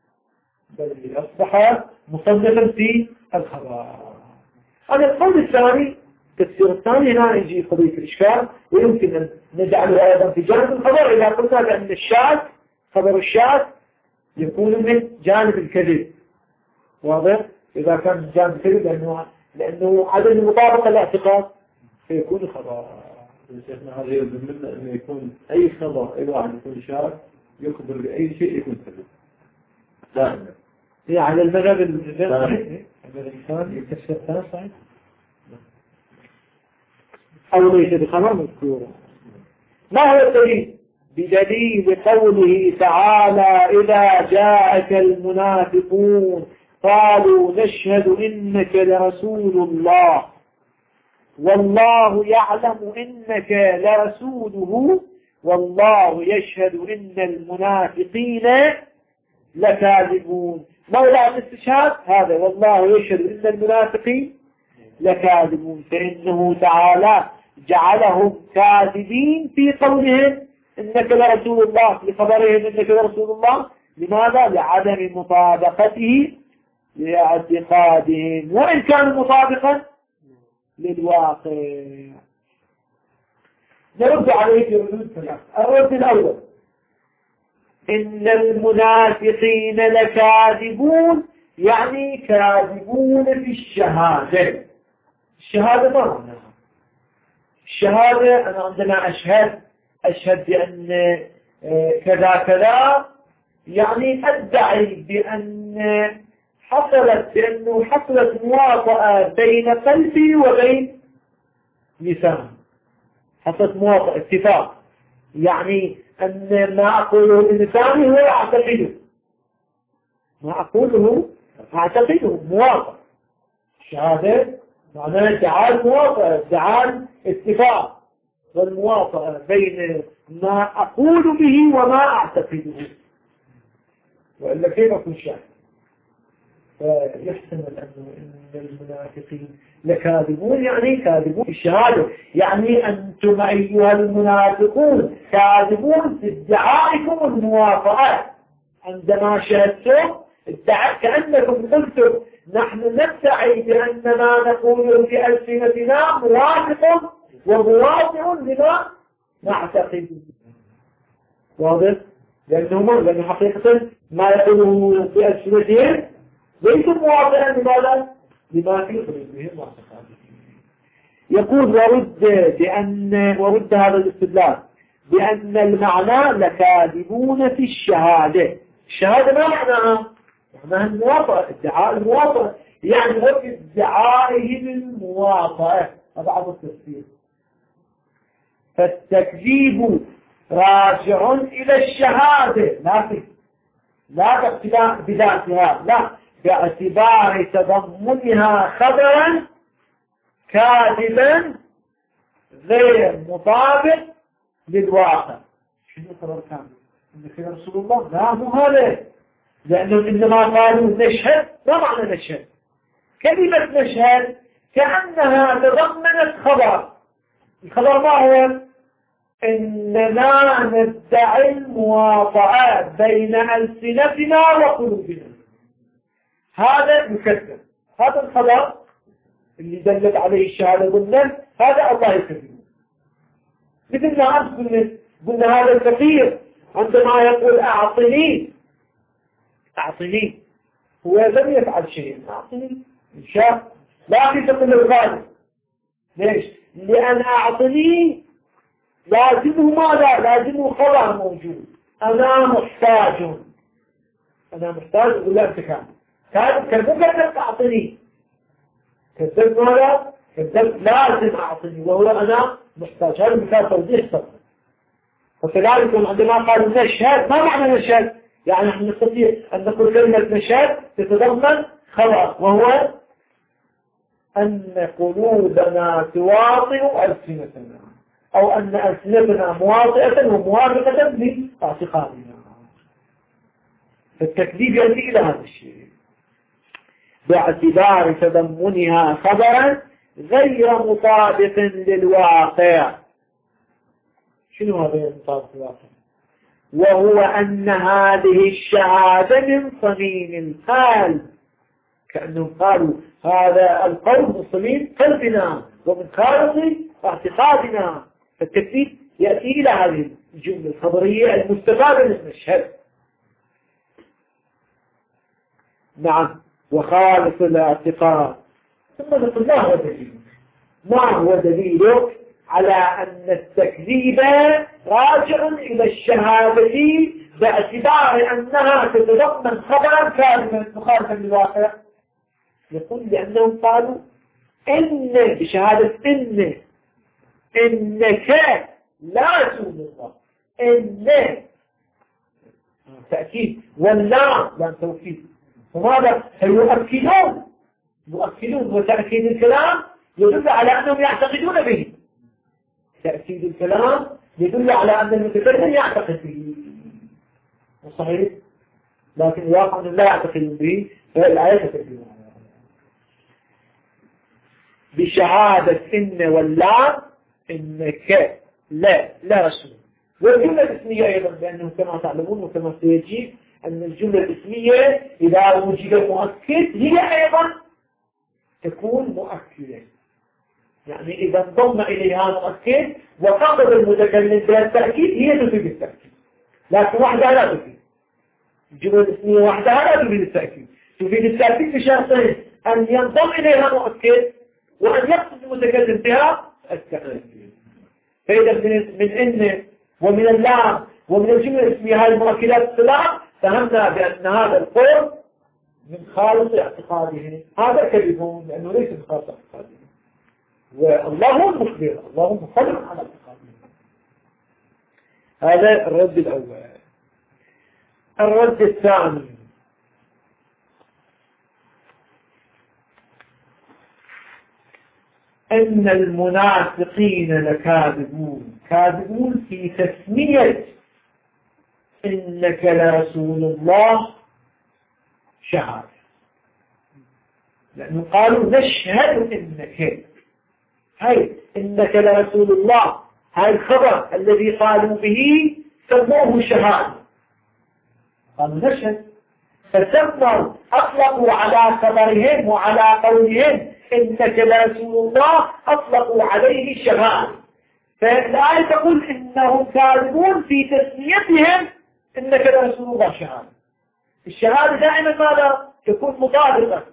أصبح مصنفا في الخبر. هذا القول الثاني، التفسير الثاني هنا يجي قضية الإشكال، ويمكن أن نجعله أيضا في جانب الخبر إذا قلنا بأن الشاذ خبر الشاذ يكون من جانب الكذب. واضح؟ إذا كان من جانب الكذب لأنه عدم المطابقة الاعتقاد فيكون خبر. شيخنا هذا يلزم منا أن يكون أي خبر أي واحد يكون شاذ يخبر بأي شيء يكون كذب. لا هي على المذهب الثاني يكسر الثاني صحيح؟ أو ليس بخبر مذكورة. ما هو الدليل؟ بدليل قوله تعالى إذا جاءك المنافقون قالوا نشهد إنك لرسول الله والله يعلم إنك لرسوله والله يشهد إن المنافقين لكاذبون. موضع الاستشهاد هذا والله يشهد إن المنافقين لكاذبون، فإنه تعالى جعلهم كاذبين في قولهم إنك لرسول الله، لخبرهم إنك لرسول الله. لماذا؟ لعدم مطابقته لاعتقادهم، وإن كان مطابقا للواقع. نرد عليه بردود ثلاث. الرد الأول إن المنافقين لكاذبون، يعني كاذبون في الشهادة. الشهادة ما معناها؟ الشهادة أنا عندما أشهد بأن كذا كذا، يعني أدعي بأنه حصلت مواطأة بين قلبي وبين لساني، حصلت مواطأة اتفاق، يعني أن ما أقوله بلساني هو أعتقده، ما أقوله أعتقده مواطأة. الشهادة معناها ادعاء المواطأة، ادعاء اتفاق والمواطأة بين ما أقول به وما أعتقده، وإلا كيف أكون شاهد؟ فيحتمل أن المنافقين لكاذبون، يعني كاذبون في الشهادة، يعني أنتم أيها المنافقون كاذبون في ادعائكم المواطأة. عندما شهدتم ادعاء كأنكم قلتم نحن ندعي بأن ما نقوله بألسنتنا موافق ومواطئ لما نعتقد. واضح؟ لأن حقيقة ما يقوله بألسنتهم ليس مواطئا لماذا؟ لما في قلوبهم واعتقادهم. يقول ورد هذا الاستدلال بأن المعنى لكاذبون في الشهادة. الشهادة ما معناها؟ معناها المواطئة، ادعاء المواطئة، يعني هو ادعائهم المواطئة. هذا بعض التفسير. فالتكذيب راجع إلى الشهادة، لا باعتبار بذاتها، لا باعتبار تضمنها خبرا كاذبا غير مطابق للواقع. شنو الخبر كامل؟ إنك يا رسول الله لا مو هذا، لأنهم إنما قالوا نشهد. ما معنى نشهد؟ كلمة نشهد كأنها تضمنت خبر. الخبر ما هو؟ إننا ندعي المواطعة بين ألسنتنا وقلوبنا. هذا يكذب. هذا الخبر اللي دلت عليه الشهادة ضمنا، هذا الله يكذبه. مثل ما أمس قلنا هذا الفقير عندما يقول أعطني هو لم يفعل شيء. أعطني إن شاء لكن تقول الغالب. ليش؟ لأن أعطني لازمه ماذا؟ لازمه خبر موجود. أنا محتاج ولا أنت كان مجرد أعطني. كذب ماذا؟ كذب لازم أعطني وهو أنا محتاج. هذا مثال توضيح صدق. وكذلك عندما قالوا نشهد، ما معنى نشهد؟ يعني نحن نستطيع أن نقول كلمة نشهد تتضمن خبر، وهو أن قلوبنا تواطئ ألسنتنا، أو أن ألسنتنا مواطئة وموافقة لاعتقادنا. فالتكذيب يأتي إلى هذا الشيء باعتبار تضمنها خبرا غير مطابق للواقع. شنو هذا غير مطابق للواقع؟ وهو أن هذه الشهادة من صميم القلب، كأنهم قالوا هذا القول من صميم قلبنا ومن خالص اعتقادنا. فالتكذيب يأتي إلى هذه الجملة الخبرية المستفادة من المشهد. نعم، وخالص الاعتقاد. ثم نقول ما هو دليلك على أن التكذيب راجع إلى الشهادة باعتبار أنها تتضمن خبرا كاملا مخالفا للواقع؟ يقول لأنهم قالوا إن بشهادة إنك لا رسول الله. إن تأكيد واللا لأن توكيد. فماذا؟ يؤكدون وتأكيد الكلام يدل على أنهم يعتقدون به. تأكيد الكلام يدل على أن المتكلم يعتقد به. صحيح؟ لكن الواقع أنه لا يعتقد به، فالآية تكذب بشهادة إن واللا إنك لا رسول. والجملة الاسمية أيضا، لأنه كما تعلمون وكما سيجي أن الجملة الاسمية إذا وجد مؤكد هي أيضا تكون مؤكدة. يعني إذا انضم إليها مؤكد وقصد المتكلم بالتأكيد هي تفيد التأكيد، لكن وحدها لا تفيد. الجملة الاسمية وحدها لا تفيد التأكيد. تفيد التأكيد بشرطين: أن ينضم إليها مؤكد، وأن يقصد المتكلم بها التأكيد. فإذا من إن ومن اللام ومن الجملة الاسمية هذه المؤكدات الثلاث فهمنا بأن هذا القول من خالص اعتقاده. هذا كذبون لأنه ليس من خالص اعتقاده، والله هو المخبر، الله هو مخبر على اعتقاده. هذا الرد الأول. الرد الثاني: أن المنافقين لكاذبون، كاذبون في تسمية إنك لرسول الله شهادة، لأنه قالوا نشهد إنك لرسول الله. هذا الخبر الذي قالوا به سموه شهادة، قالوا نشهد، فسموا أطلقوا على خبرهم وعلى قولهم إنك لرسول الله أطلقوا عليه شهادة. فالآية تقول إنهم كاذبون في تسميتهم إنك لرسول الله شهادة. الشهادة دائما ماذا؟ تكون مطابقة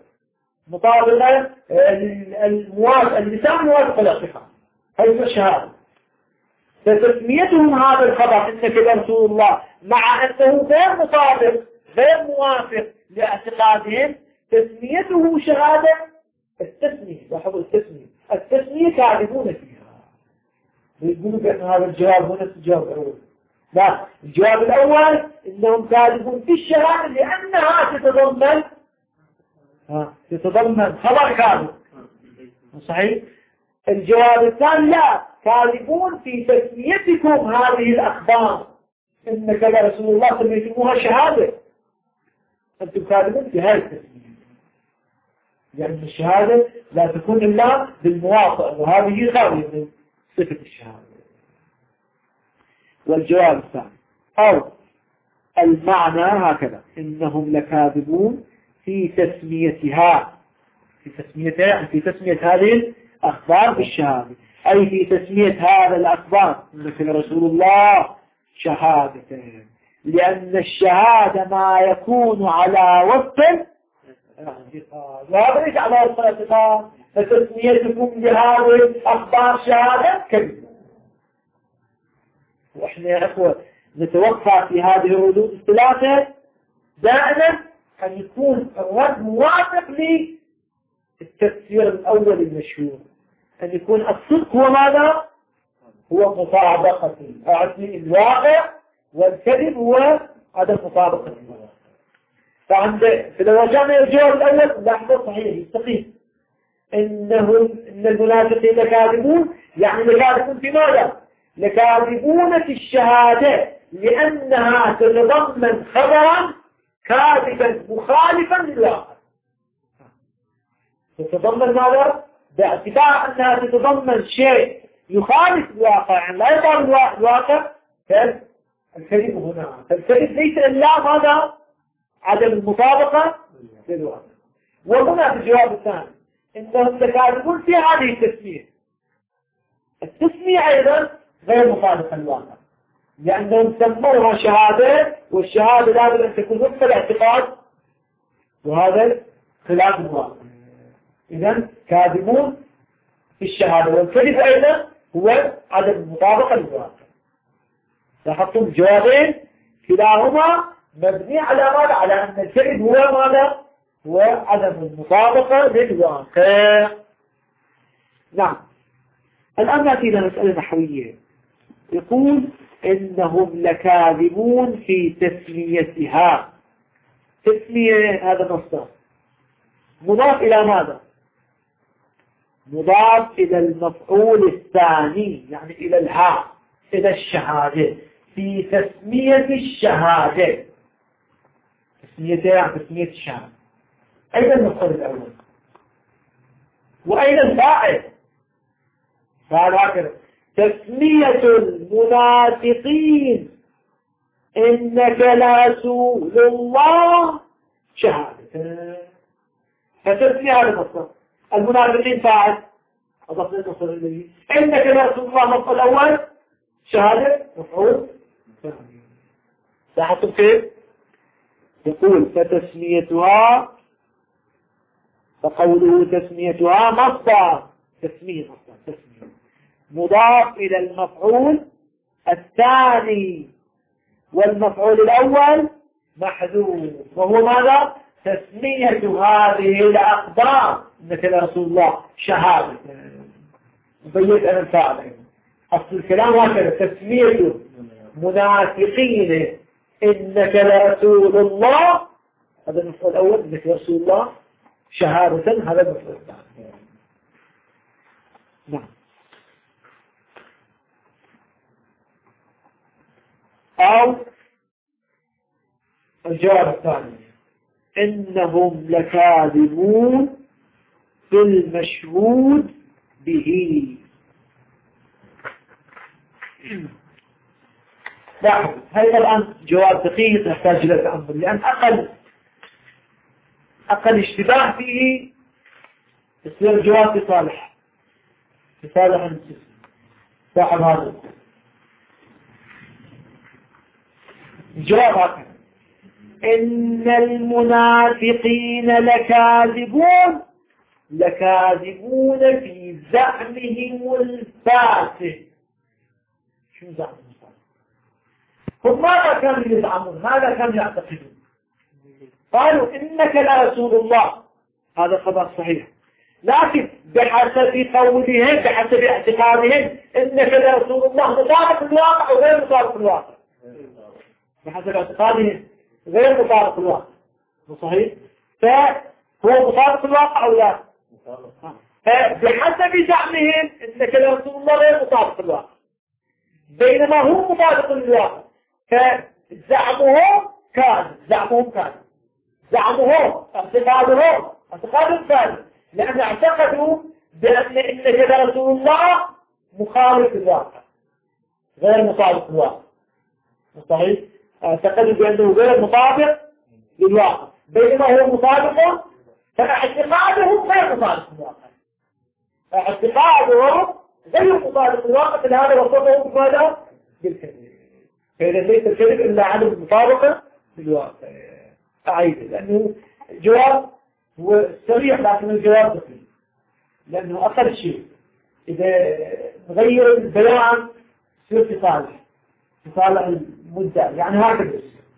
اللسان موافق الاعتقاد، هذه الشهادة. فتسميتهم هذا الخبر إنك لرسول الله مع أنه غير مطابق غير موافق لاعتقادهم، تسميته شهادة. التسمية، لاحظوا التسمية كاذبون فيها. يقولوا بأن هذا الجواب هو نفس الجواب الأول. لا، الجواب الأول إنهم كاذبون في الشهادة لأنها تتضمن خبر كاذب. صحيح؟ الجواب الثاني لا، كاذبون في تسميتكم هذه الأخبار إن كذا رسول الله سميتموها شهادة، أنتم كاذبون في هذه التسمية، يعني الشهادة لا تكون إلا بالمواطأ، وهذه خارجة من صفة الشهادة. والجواب الثاني أو المعنى هكذا: إنهم لكاذبون في تسميتها، يعني في تسمية هذه الأخبار بالشهادة، أي في تسمية هذا الأخبار مثل رسول الله شهادة، لأن الشهادة ما يكون على وفق الاعتقاد، وهذا ليس على وفق الاعتقاد، فتسميتكم لهذه الأخبار شهادة كذب. وإحنا يا أخوة نتوقع في هذه الردود الثلاثة دائما أن يكون الرد موافق للتفسير الأول المشهور، أن يكون الصدق هو ماذا؟ هو مطابقة الواقع، والكذب هو عدم مطابقة الواقع. فلو رجعنا الجواب الأول لحظة صحيح يستقيم إن المنافقين لكاذبون، يعني لكاذبون في ماذا؟ لكاذبون في الشهادة، لأنها تتضمن خبرا كاذبا مخالفا للواقع. تتضمن ماذا؟ باعتبار أنها تتضمن شيء يخالف الواقع، يعني لا يطابق الواقع، فالكذب هنا، فالكذب ليس إلا ماذا؟ عدم المطابقة للواقع. وهنا في الجواب الثاني إنهم لكاذبون في هذه التسمية. التسمية أيضا غير مطابقة للواقع، لأنهم سموها شهادة، والشهادة لازم أن تكون وفق الاعتقاد، وهذا خلاف الواقع. إذن كاذبون في الشهادة، والكذب أيضا هو عدم المطابقة للواقع. لاحظتم جوابين كلاهما مبني على ماذا؟ على أن الكذب هو ماذا؟ هو عدم المطابقة للواقع. نعم. الآن نأتي إلى مسألة نحوية. يقول إنهم لكاذبون في تسميتها. تسمية هذا مصدر مضاف إلى ماذا؟ مضاف إلى المفعول الثاني، يعني إلى الها، إلى الشهادة، في تسمية الشهادة. تسميتها يعني تسمية الشهادة. أين المفعول الأول؟ وأين الفاعل؟ فعل هكذا: تسمية المنافقين إنك لرسول الله شهادة. فتسمية هذا المصدر. المنافقين فاعل، أضفنا المصدر الذي إنك لرسول الله المصدر الأول، شهادة مفعول. لاحظتم كيف؟ يقول فتسميتها، فقوله تسميتها مصدر، تسمية مصدر، تسمية مضاف إلى المفعول الثاني، والمفعول الأول محذوف، وهو ماذا؟ تسمية هذه الأخبار إنك لرسول الله شهادة. مبين أنا الفاعل. أصل الكلام هكذا: تسمية منافقين إنك لرسول الله، هذا المفعول الأول، إنك لرسول الله شهادة، هذا المفعول الثاني. نعم. أو الجواب الثاني: إنهم لكاذبون في المشهود به. لاحظوا هذا الآن جواب دقيق يحتاج إلى تأمل، لأن أقل اشتباه فيه يصير الجواب في صالح صاحب هذا الجواب هكذا: إن المنافقين لكاذبون في زعمهم الفاسد. شو زعمهم الفاسد؟ هم ماذا كانوا يزعمون؟ ماذا كانوا يعتقدون؟ قالوا إنك لرسول الله، هذا خبر صحيح، لكن بحسب قولهم، بحسب اعتقادهم إنك لرسول الله مطابق الواقع وغير مطابق الواقع. بحسب اعتقادهم غير مطابق الواقع، صحيح؟ فهو مطابق الواقع أو لا؟ بحسب زعمهم ان كلام رسول الله غير مطابق للواقع، بينما هو مطابق للواقع. فزعمهم كاذب، زعمهم اعتقادهم كاذب، لأن اعتقدوا بأن كلام رسول الله مخالف للواقع غير مطابق للواقع. صحيح؟ اعتقدوا بأنه غير مطابق للواقع بينما هو مطابق، فاعتقادهم غير مطابق للواقع، اعتقادهم غير مطابق للواقع. لهذا وصفهم بماذا؟ بالكذب. فإذا ليس الكذب إلا عدم المطابقة للواقع. أعيد، لأنه جواب هو صريح لكن الجواب دقيق، لأنه أقل شيء إذا نغير البيان يصير في صالح المدعي، يعني هكذا.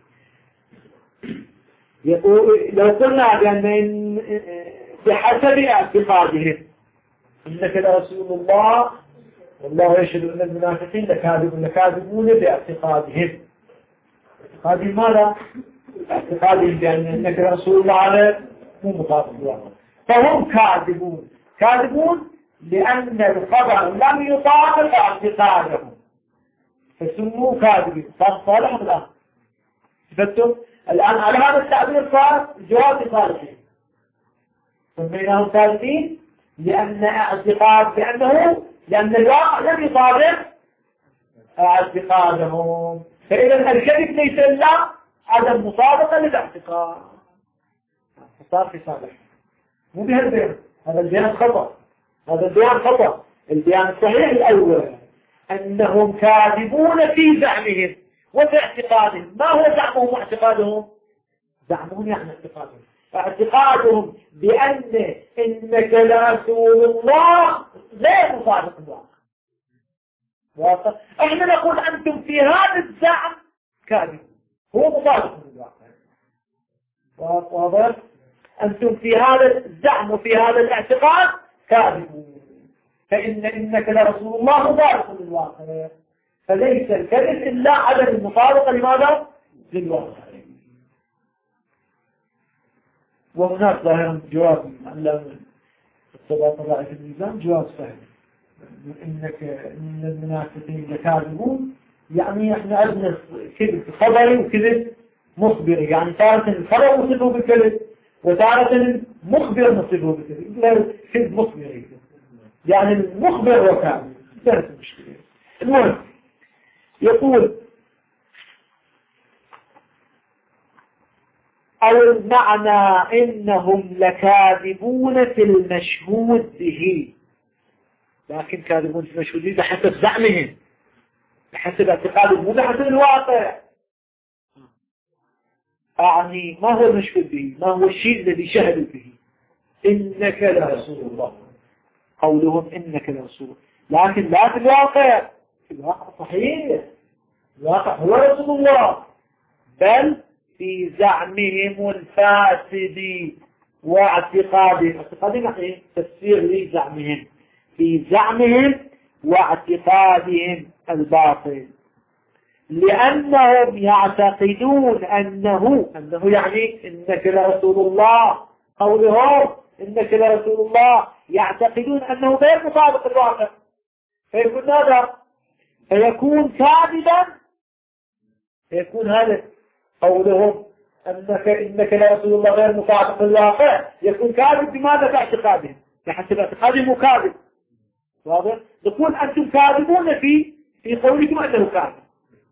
يقول لو قلنا بأن بحسب اعتقادهم إنك لرسول الله والله يشهد أن المنافقين لكاذبون باعتقادهم. اعتقادهم ماذا؟ اعتقادهم بأن إنك لرسول الله على مو مطابق للواقع، فهم كاذبون لأن الخبر لم يطابق اعتقادهم فسموه كاذبين. صالح الآن فهمتم؟ الآن على هذا التعبير صار جواب صالحين، سميناهم كاذبين لأن لأن الواقع لم يطابق اعتقادهم. فإذا الكذب ليس إلا عدم مطابقة للاعتقاد، صار في صالح. مو بهالبيان، هذا البيان خطأ، البيان الصحيح الأول أنهم كاذبون في زعمهم وفي اعتقادهم. ما هو زعمهم واعتقادهم؟ زعمهم يعني اعتقادهم بأن إنك لرسول الله غير مطابق للواقع. احنا نقول أنتم في هذا الزعم كاذبون، هو مطابق للواقع. واضح؟ أنتم في هذا الزعم وفي هذا الاعتقاد كاذبون، فإن إنك لرسول الله مطابق للواقع. فليس الكذب إلا عدم المطابقة لماذا؟ للواقع. وهناك ظاهرا جواب علم الصلاة الله في الميزان، جواب صحيح إن المنافقين لكاذبون، يعني احنا عندنا كذب خبري وكذب مخبري، يعني تارة الخبر نصفه بالكذب وتارة المخبر نصفه بالكذب. كذب مخبري يعني المخبر وكاذب، كانت المشكلة. المهم يقول أو المعنى إنهم لكاذبون في المشهود به، لكن كاذبون في المشهود به بحسب زعمهم، بحسب اعتقادهم، مو بحسب الواقع. يعني ما هو المشهود به؟ ما هو الشيء الذي شهدوا به؟ إنك لرسول الله، قولهم إنك لرسول، لكن لا في الواقع. في الواقع صحيح، الواقع هو رسول الله، بل في زعمهم الفاسد واعتقادهم. اعتقادهم يعني تفسير لزعمهم، في زعمهم واعتقادهم الباطل، لأنهم يعتقدون أنه يعني إنك لرسول الله، قولهم إنك لرسول الله يعتقدون أنه غير مطابق الواقع، فيكون هذا فيكون كاذبا. فيكون هذا قولهم إنك لرسول الله غير مطابق الواقع يكون كاذب. بماذا؟ باعتقادهم، بحسب اعتقادهم وكاذب. واضح؟ نقول أنتم كاذبون في قولكم أنه كاذب،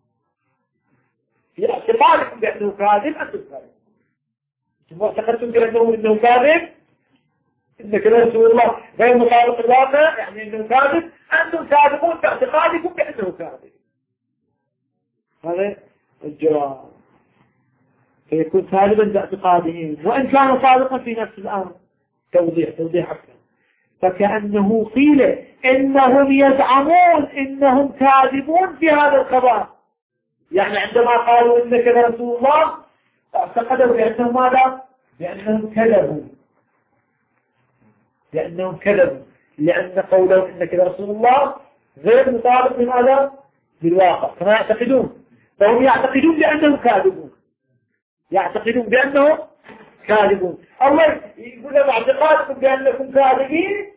في اعتقادكم بأنه كاذب أنتم كاذب. ثم اعتقدتم بأنه كاذب، إنك لرسول الله غير مطابق الواقع يعني أنه كاذب، أنتم كاذبون في اعتقادكم بأنه كاذب. هذا الجواب. فيكون كاذبا باعتقادهم وإن كان صادقا في نفس الأمر. توضيح أكثر. فكأنه قيل إنهم يزعمون إنهم كاذبون في هذا الخبر، يعني عندما قالوا إنك لرسول الله اعتقدوا بأنهم ماذا؟ بأنهم كذبوا، لأن قولهم إنك لرسول الله غير مطابق لماذا؟ بالواقع. كما يعتقدون، فهم يعتقدون بأنهم كاذبون، الله يقول لهم اعتقادكم بأنكم كاذبين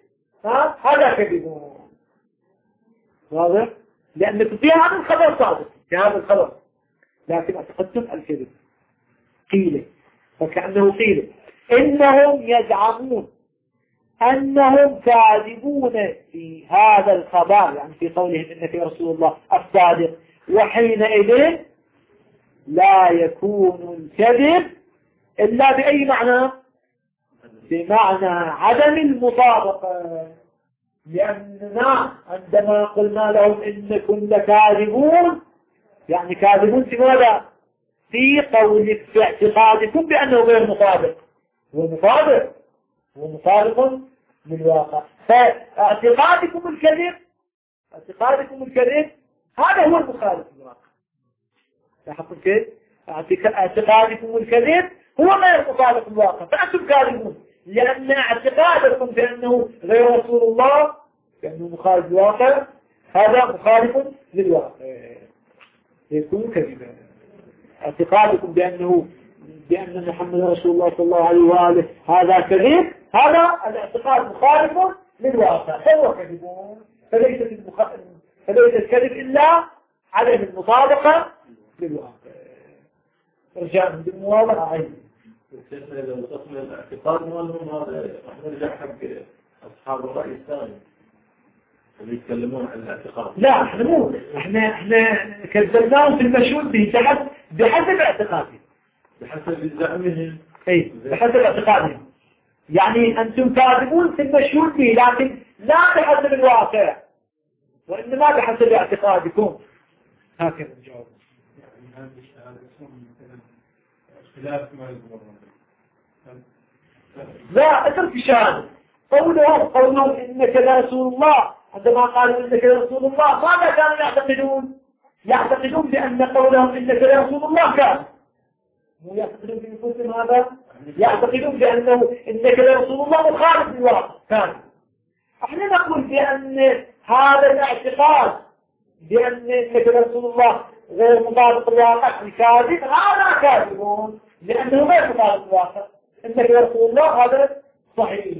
هذا كذب. واضح؟ لأنكم في هذا الخبر صادق، في هذا الخبر، لكن اعتقدتم الكذب. قيل، فكأنه قيل إنهم يزعمون أنهم كاذبون في هذا الخبر، يعني في قولهم إن في رسول الله الصادق، وحينئذ لا يكون الكذب إلا بأي معنى؟ بمعنى عدم المطابقة. لأننا عندما قلنا لهم إنكم لكاذبون، يعني كاذبون في ماذا؟ في قولك، في اعتقادكم بأنه غير مطابق. هو مطابق، هو مطابق للواقع. فاعتقادكم الكذب، اعتقادكم الكذب هذا هو المخالف للواقع. لاحظتم كيف؟ اعتقادكم الكذب هو غير مطابق للواقع، فأنتم كاذبون لأن اعتقادكم بأنه غير رسول الله، بأنه مخالف للواقع، هذا مخالف للواقع، يكون كذبا. اعتقادكم بأن محمد رسول الله صلى الله عليه وآله هذا كذب، هذا الاعتقاد مخالف للواقع، فهو كذب. فليس الكذب إلا عدم المطابقة للواقع. رجاء بالمواضعة عين. إذا وصفنا الاعتقاد مالهم هذا راح نرجع حق أصحاب الرأي الثاني اللي يتكلمون عن الاعتقاد. لا احنا كذبناهم في المشهود به بحسب اعتقادهم. بحسب زعمهم. اي بحسب اعتقادهم. يعني أنتم كاذبون في المشهود به، لكن لا بحسب الواقع، وإنما بحسب اعتقادكم. هكذا الجواب. يعني هذا يكون مثلا خلاف ما يضمن. لا اترك شان قولهم إنك لرسول الله. عندما قالوا إنك لرسول الله ماذا كانوا يعتقدون؟ يعتقدون بأن قولهم إنك لرسول الله كان مو يعتقدون في نفوسهم هذا، يعتقدون بأنه إنك لرسول الله مخالف للواقع كان. احنا نقول بأن هذا الاعتقاد بأن إنك لرسول الله غير مطابق للواقع كاذب، هذا كاذبون لأنه غير مطابق للواقع. إنك لرسول الله هذا صحيح.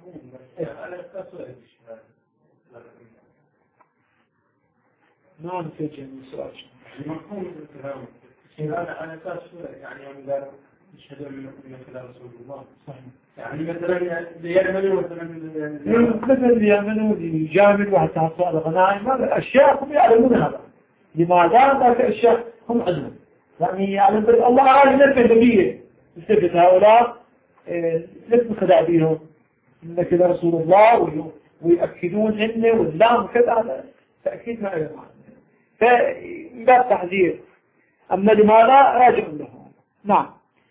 ما نتجه من سؤال مفهوم الكلام. أنا أساس يعني أنا نشهد من خلال رسول الله. صحيح. يعني مثلا يعملوا مثلا يعملوا يجامل وحتى سؤال غنائم، هذا أشياء هم يعلمون هذا. لماذا؟ ذلك أشياء هم عندهم. يعني يعلم الله عالم الفهمية يثبت هؤلاء لازم خدع بيهم إنك رسول الله ويأكدون إنه واللام كذا، تأكيد ما له معنى. فباب تحذير. أما لماذا راجع له. نعم.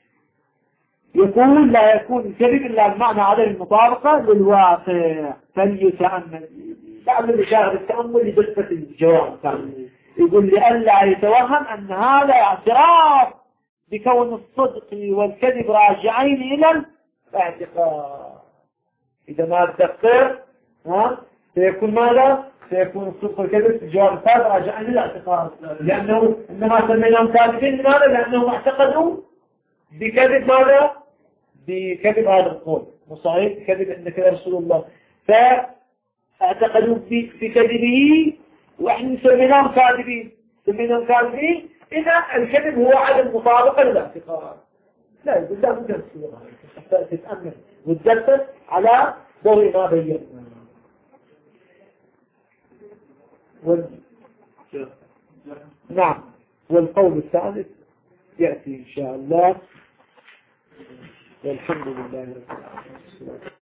يقول لا يكون الكذب إلا بمعنى عدم المطابقة للواقع، فليتأمل. بعد الإشارة التأمل لدقة الجواب. يقول لئلا يتوهم أن هذا اعتراف بكون الصدق والكذب راجعين إلى الاعتقاد. إذا ما تدقق سيكون ماذا؟ سيكون الصدق والكذب في الجواب الثالث راجعين إلى الاعتقاد، لأنه إنما سميناهم كاذبين. لماذا؟ لأنهم اعتقدوا بكذب ماذا؟ بكذب هذا القول وصحيح بكذب إنك يا رسول الله، فاعتقدوا بكذبه وإحنا سميناهم كاذبين. إذا الكذب هو عدم مطابقة للاعتقاد. لا يقول لا بد أن تتأمل وتدرس على ضوء ما بينا. نعم. والقول الثالث يأتي إن شاء الله. والحمد لله رب العالمين.